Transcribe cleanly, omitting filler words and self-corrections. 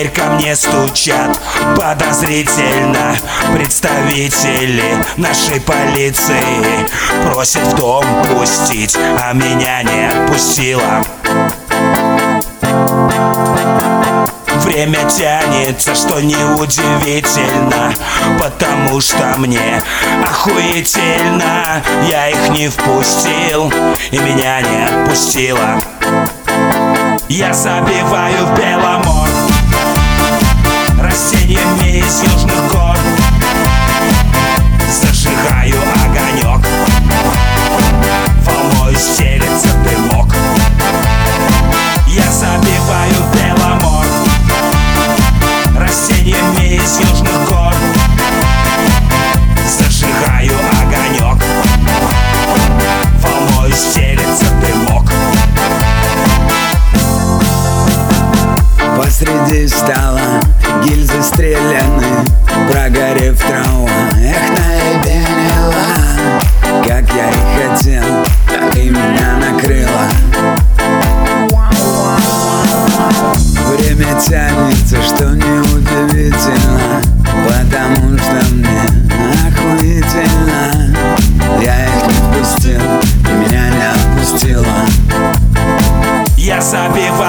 дверь ко мне стучат подозрительно представители нашей полиции. Просят в дом пустить, а меня не отпустила. Время тянется, что неудивительно, потому что мне охуительно. Я их не впустил, и меня не отпустила. Я забиваю в Беломор растениями из южных гор. Зажигаю огонек, волною стелется дымок. Я забиваю в Беломор растениями из южных гор. Зажигаю огонек, волною стелется дымок. Посреди стола гильзы стреляны, прогорев трава, эх, наебенила. Как я и хотел, так и меня накрыло. Время тянется, что неудивительно, потому что мне охуительно. Я их не впустил, и меня не отпустила. Я забиваю